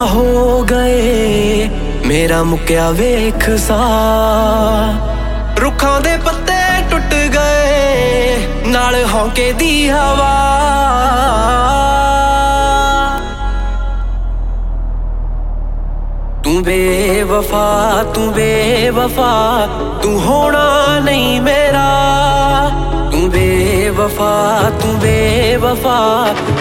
ਹੋ ਗਏ ਮੇਰਾ ਮੁੱਕਿਆ ਵੇਖ ਸਾ ਰੁੱਖਾਂ ਦੇ ਪੱਤੇ ਟੁੱਟ ਗਏ ਨਾਲ ਹੌਂਕੇ ਦੀ ਹਵਾ ਤੂੰ ਬੇਵਫਾ ਤੂੰ ਹੋਣਾ ਨਹੀਂ ਮੇਰਾ ਤੂੰ ਬੇਵਫਾ